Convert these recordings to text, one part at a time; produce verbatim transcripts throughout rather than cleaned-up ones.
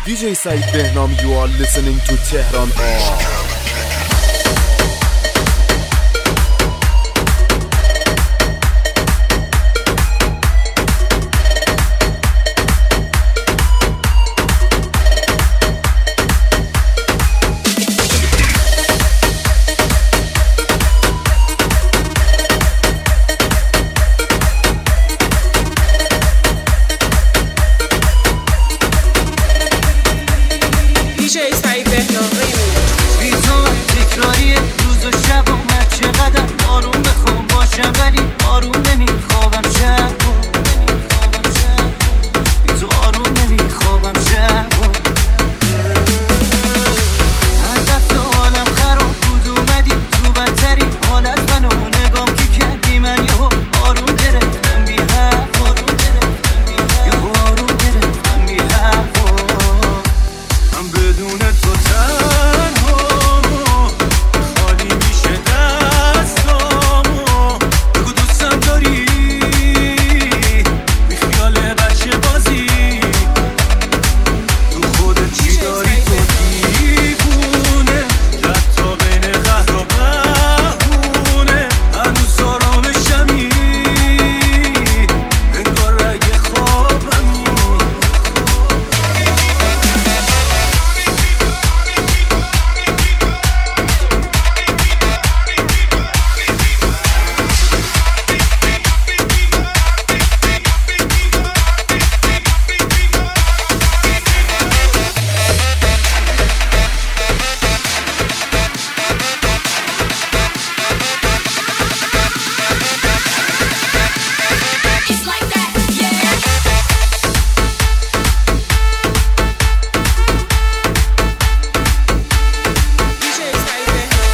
دی جی Saeed Behnam, you are listening to Tehran On. دی جی Saeed Behnam بی تو تکراری روز و شب اومد چقدر آروم بخوام باشم ولی آروم نمیخوابم شب بی تو آروم نمیخوابم شب هر دفعه حالم خراب بود اومدی تو بدتری حالت منو نگام که کردی من یهو آروم گرفتم بی حرف یهو آروم گرفتم بی حرف من بدون تو تنهامو خالی میشه دستامو بگو دوستم داری بی خیال بچه بازی تو خودت چی داری تو دیوونه رد تا بین قهر و بهونه هنوز آرامشمی انگار رگ خوابمی It's like that, yeah. دی جی Saeed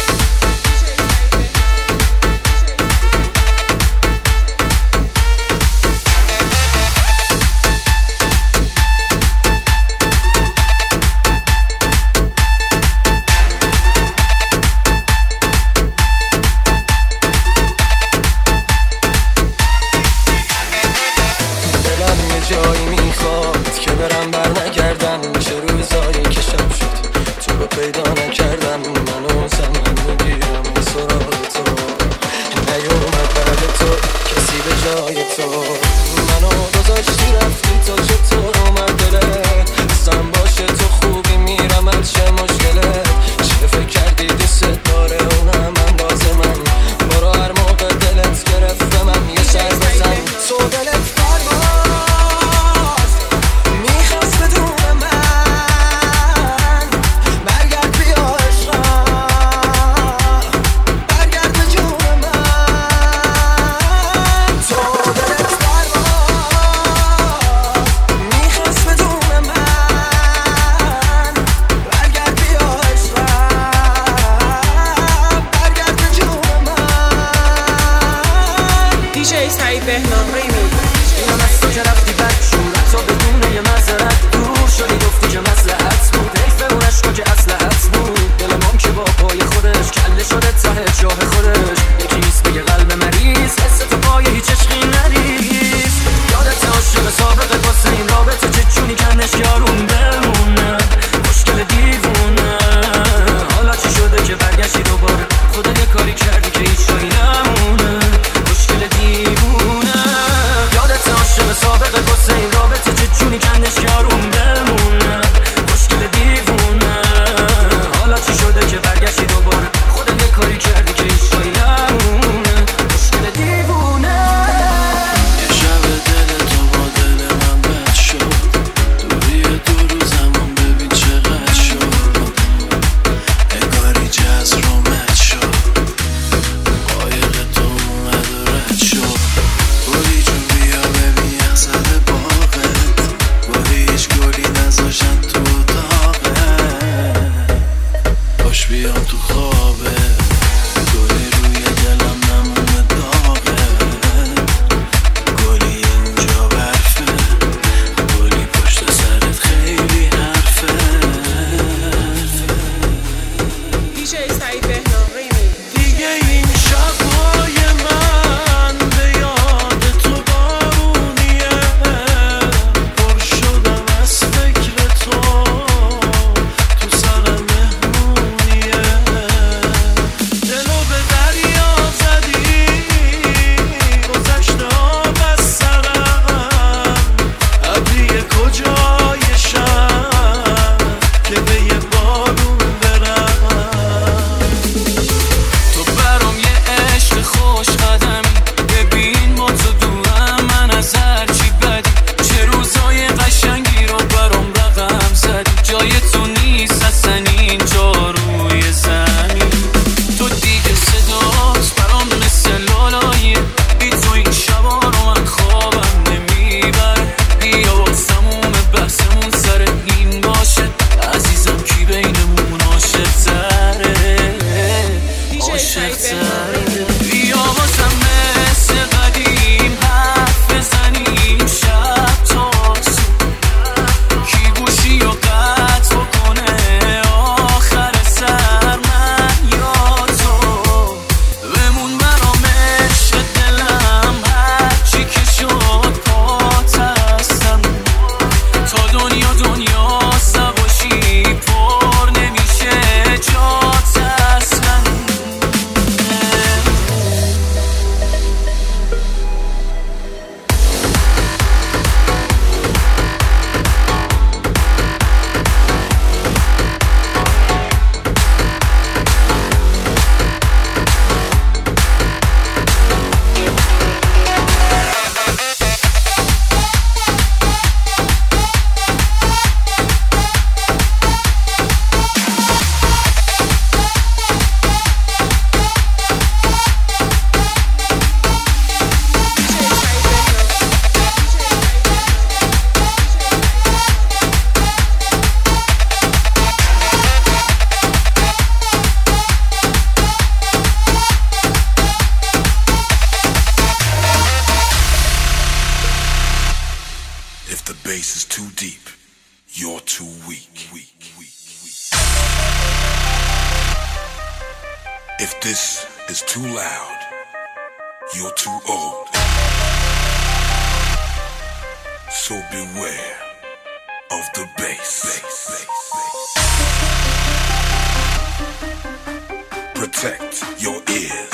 دلم یه جایی میخواد که برم بر نگردم میشه روزایی که شب شد تو رو پیدا نکردم منو زمان میگیرم این سراغ تو نیومد بعد تو کسی به جای تو منو گذاشتی رفتی تا چطور اومد دلت حسم باشه تو خوبی میرم از چه مشکله چه فکر کردی دوست داره اونم انداز من برو هر موقع دلت گرفته من یه سر بزن تو دلت پرواز میخواست بدون من برگرد بیا عشقم برگرد به جون من تو دلت پرواز میخواست بدون من برگرد بیا عشقم برگرد به جون من دی جی Saeed Behnam اینم از تو که رفتی بد شد حتی بدون یه معذرت دور شدی گفتی که مصلحت بود حیف اون عشقا که اصلحت بود دلم که با پای خودش کله شده ته جاه خودش یکی نیست بگه قلب مریض حس تو پای هیچ عشقی نریز یادت عاشق سابقه واسه این رابطه چه جونی کنش یارون بمونه مشکل دیوونه حالا چی شده که برگشتی دوباره خودت یه کاری کردی که هیچ جایی نمونه مشکل دیوونه یادت عاشق سابقه واسه این رابطه چه جونی کنش یارون بمونه مشکل دیوونه حالا چی شده که برگشتی دوباره خودت یه کاری کردی که هیچ عاشق تره. بیا بازم مثل قدیم حرف بزنیم شب تا صبح، کی گوشی و قطع بکنه آخر سر من یا تو. بمون برام عشق دلم هرچی که شد پات هستم، تا دنیا دنیا سباشی پر نمیشه جات اصلا. If the bass is too deep, you're too weak. weak, weak, weak. If this is too loud, you're too old. So beware of the bass. bass, bass, bass. Protect your ears.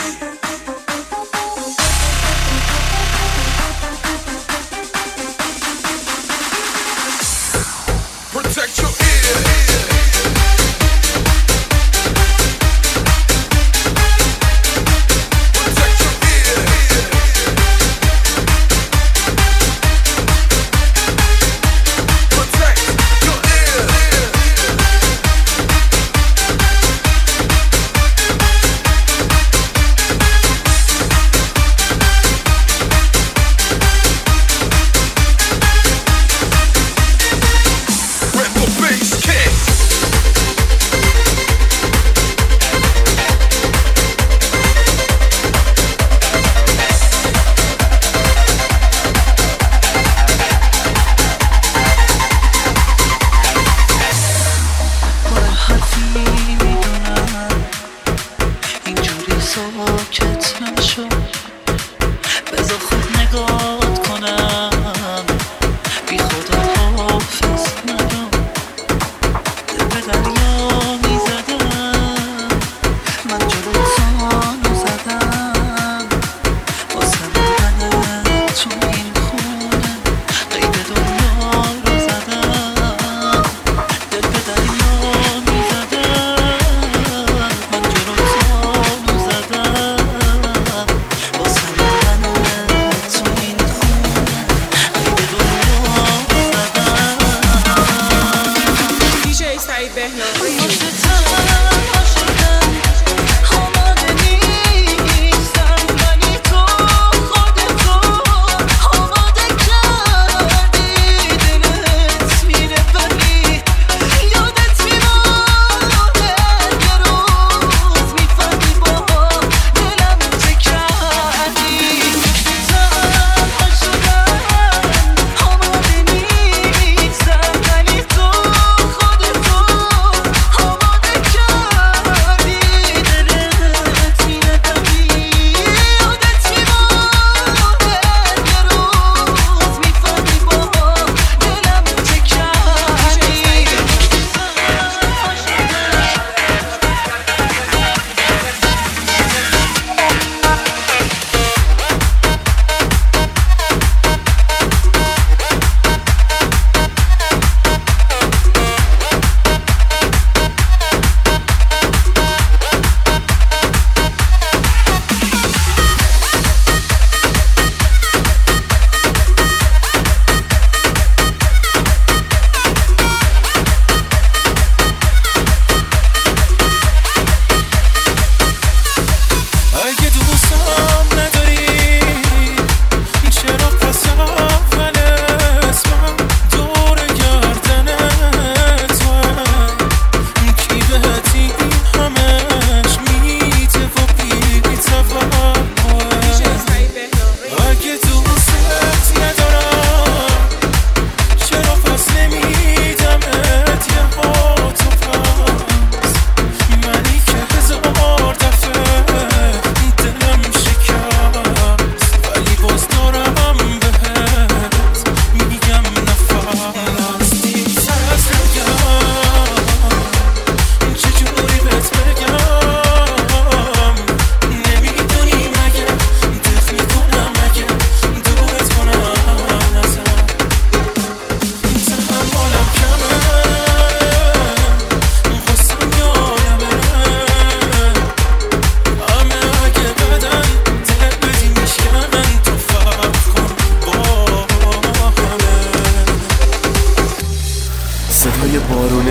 Protect your ears. Protect your ears. Protect your ears. When the bass kicks. پر حرفی میدونم اینجوری ساکت نشو، بذار خود نگات کنم بی خدا حافظ ندم. دل به دریا میزدم من جلو سانو زدم، واسه بودن تو این خونه قید دنیا رو زدم. دل به دریا میزدم من جلو سانو زدم، واسه بودن تو این خونه قید دنیا رو زدم. دیجی سعید بهنام. واسه تنها شدم آماده نیستم.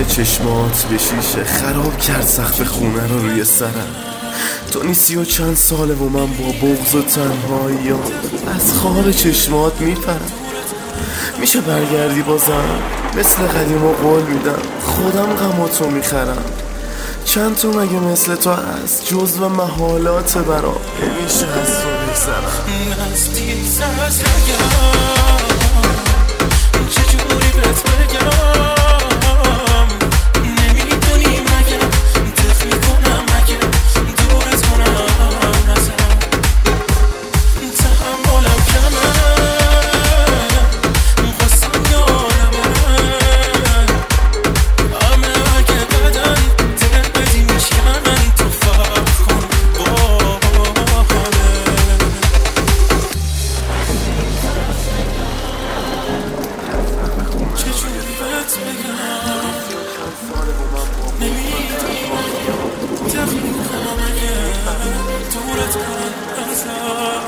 چشمات به شیشه خراب کرد سقف خونه رو روی سرم. تو نیستی و چند ساله و من با بغض و تنهایی از خار چشمات میپرم. میشه برگردی بازم؟ مثل قدیم و قول میدم خودم غماتو میخرم. چند تو مگه مثل تو هست جزو محالات برام نمیشه از تو بگذرم. نزدیک سر از چجوری بهت بگم نمیدونی مگه دق میکنم مگه دورت کنم نزم تحملم کمه خواستم یادمه همه اگه بدن دل بدی میشکنن تو فرق کن با چجوری بهت بگم نمیدونی دقیقا مگه دورت کنم ازم